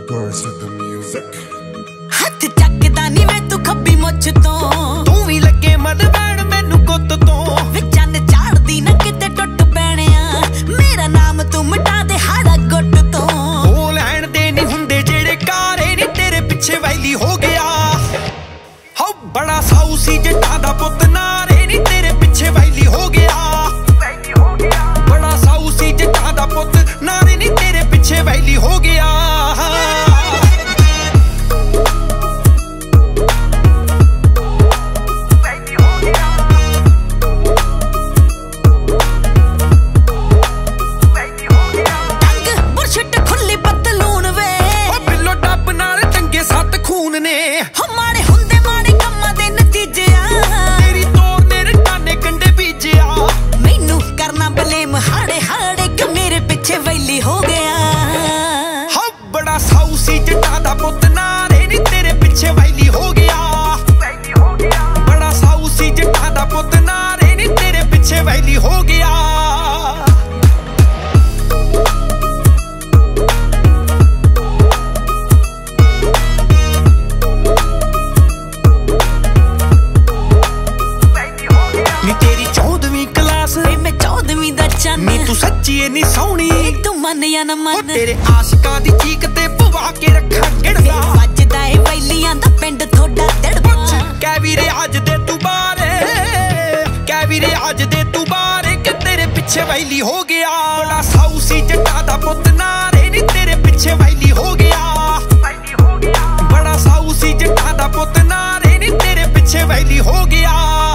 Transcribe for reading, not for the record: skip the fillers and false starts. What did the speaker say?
Girls with the music. हथ चकदा नी मैं तू खब्बी मुछ तो तू भी लगे मन बैण मैनू गुत तो वे चन्न झाड़दी ना किते टुट पैणिया मेरा नाम तू मिटा दे हाड़ा गुट तो ओ लैण दे नी हुंदे जेड़े कारे नी तेरे पिछे वैली हो गया हो बड़ा साऊ सी जट्टां दा पुत्त नारे नी तेरे पिछे वैली हो गया बड़ा साऊ सी जट्टां दा पुत्त नारे नी तेरे पिछे वैली हो गया हमारे हुंदे माड़े कम्मां दे नतीजे तेरी तोड़ ने रटाने कंडे बीजिया मैनू करना बलेम हाड़े हाड़े कि मेरे पीछे वैली हो गया हाँ बड़ा साऊ सी जट्टां दा पुत्त नारे नी तेरे पीछे वैली हो गया बड़ा साऊ सी जट्टां दा पुत्त नारे नी तेरे पीछे वैली हो गया नी तू सच्ची नी सोहनी तू मन या ना मन तेरे आशिकां दी चीक ते पवा के रखा गिड़दा वजदा ए वैलियां दा पिंड थोड़ा दड़बा कै वीरे अज दे तू बारे कै वीरे अज दे तू बारे कि तेरे पिछे वैली हो गया बड़ा साऊ सी जट्टां दा पुत्त नारे नी तेरे पिछे वैली हो गया बड़ा साऊ सी जट्टां दा पुत्त नारे नी तेरे पिछे वैली हो गया